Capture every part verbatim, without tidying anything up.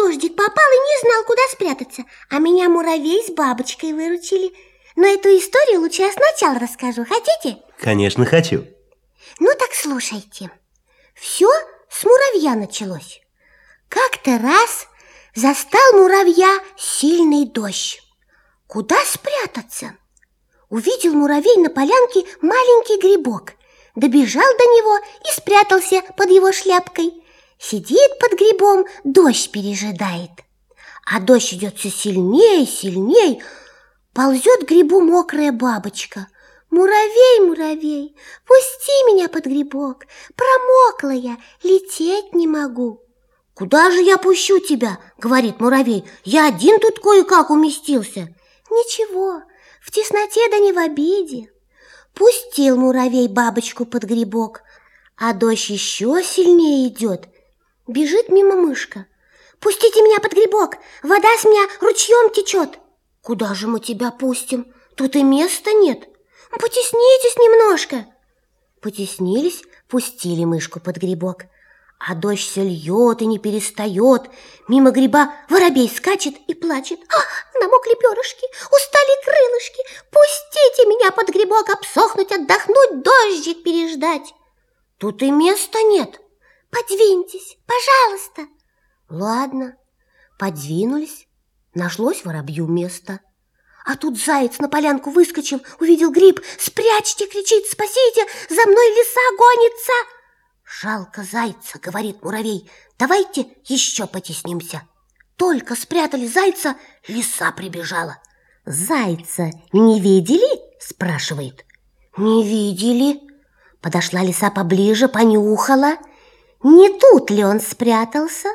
дождик попал и не знал, куда спрятаться. А меня муравей с бабочкой выручили. Но эту историю лучше я сначала расскажу. Хотите? Конечно, хочу. Ну так слушайте. Все с муравья началось. Как-то раз застал муравья сильный дождь. Куда спрятаться? Увидел муравей на полянке маленький грибок. Добежал до него и спрятался под его шляпкой. Сидит под грибом, дождь пережидает. А дождь идет все сильнее и сильнее. Ползет к грибу мокрая бабочка. «Муравей, муравей, пусти меня под грибок. Промокла я, лететь не могу». «Куда же я пущу тебя?» — говорит муравей. «Я один тут кое-как уместился». «Ничего, в тесноте да не в обиде». Пустил муравей бабочку под грибок, а дождь еще сильнее идет. Бежит мимо мышка. «Пустите меня под грибок, вода с меня ручьем течет». «Куда же мы тебя пустим? Тут и места нет». «Потеснитесь немножко». Потеснились, пустили мышку под грибок. А дождь все льет и не перестает. Мимо гриба воробей скачет и плачет. «А, намокли перышки, устали крылышки. Пустите меня под грибок обсохнуть, отдохнуть, дождик переждать». «Тут и места нет». «Подвиньтесь, пожалуйста». Ладно, подвинулись, нашлось воробью место. А тут заяц на полянку выскочил, увидел гриб. «Спрячьте!» — кричит. «Спасите! За мной лиса гонится!» «Жалко зайца!» — говорит муравей. «Давайте еще потеснимся». Только спрятали зайца, лиса прибежала. «Зайца не видели?» — спрашивает. «Не видели». Подошла лиса поближе, понюхала. Не тут ли он спрятался?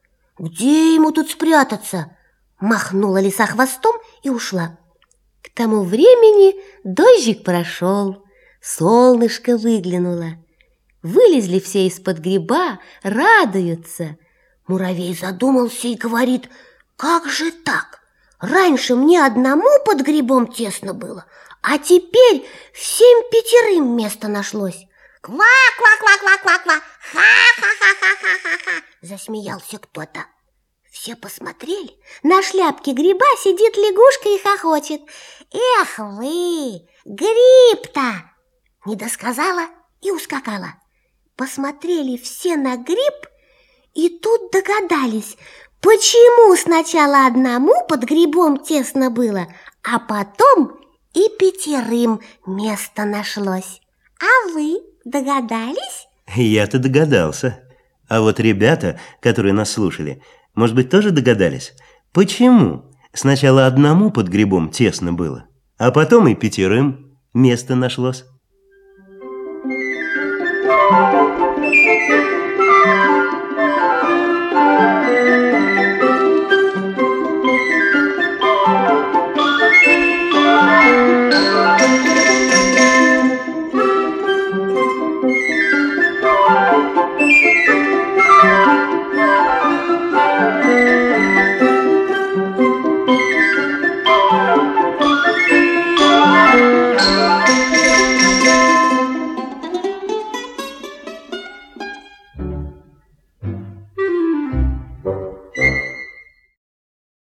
«Где ему тут спрятаться?» Махнула лиса хвостом и ушла. К тому времени дождик прошел, солнышко выглянуло. Вылезли все из-под гриба, радуются. Муравей задумался и говорит: «Как же так? Раньше мне одному под грибом тесно было, а теперь всем пятерым место нашлось». «Ква-ква-ква-ква-ква-ква! Ха-ха-ха-ха-ха-ха-ха!» Засмеялся кто-то. Все посмотрели. На шляпке гриба сидит лягушка и хохочет. «Эх вы, гриб-то!» Не досказала и ускакала. Посмотрели все на гриб и тут догадались, почему сначала одному под грибом тесно было, а потом и пятерым место нашлось. А вы догадались? Я-то догадался. А вот ребята, которые нас слушали, может быть, тоже догадались, почему сначала одному под грибом тесно было, а потом и пятерым место нашлось?